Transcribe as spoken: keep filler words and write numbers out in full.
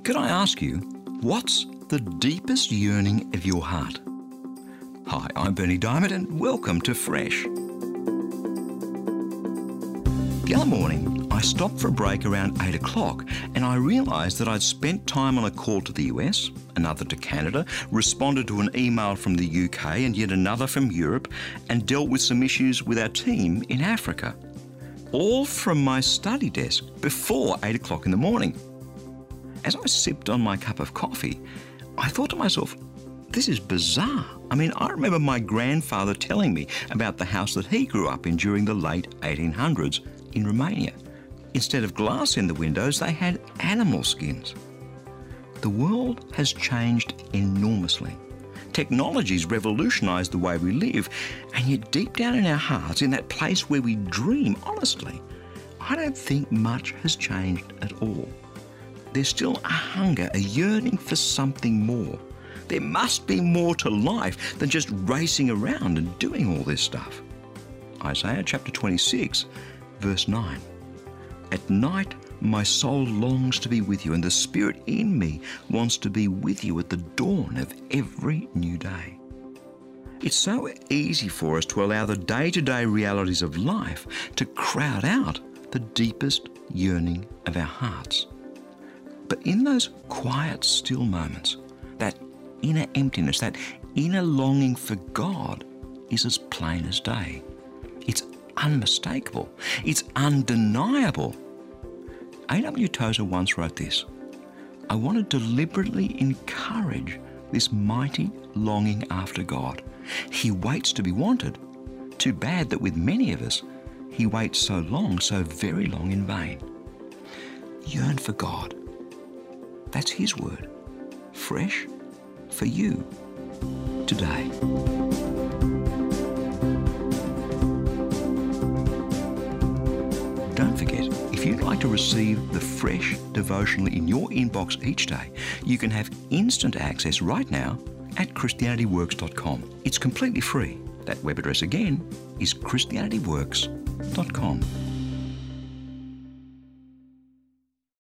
Could I ask you, what's the deepest yearning of your heart? Hi, I'm Berni Dymet and welcome to Fresh. The other morning, I stopped for a break around eight o'clock and I realised that I'd spent time on a call to the U S, another to Canada, responded to an email from the U K and yet another from Europe, and dealt with some issues with our team in Africa. All from my study desk before eight o'clock in the morning. As I sipped on my cup of coffee, I thought to myself, this is bizarre. I mean, I remember my grandfather telling me about the house that he grew up in during the late eighteen hundreds in Romania. Instead of glass in the windows, they had animal skins. The world has changed enormously. Technology's revolutionised the way we live, and yet deep down in our hearts, in that place where we dream, honestly, I don't think much has changed at all. There's still a hunger, a yearning for something more. There must be more to life than just racing around and doing all this stuff. Isaiah chapter twenty-six, verse nine. At night my soul longs to be with you, and the spirit in me wants to be with you at the dawn of every new day. It's so easy for us to allow the day-to-day realities of life to crowd out the deepest yearning of our hearts. But in those quiet, still moments, that inner emptiness, that inner longing for God is as plain as day. It's unmistakable. It's undeniable. A W Tozer once wrote this: I want to deliberately encourage this mighty longing after God. He waits to be wanted. Too bad that with many of us, he waits so long, so very long in vain. Yearn for God. That's his word. Fresh for you today. Don't forget, if you'd like to receive the Fresh devotional in your inbox each day, you can have instant access right now at Christianity Works dot com. It's completely free. That web address again is Christianity Works dot com.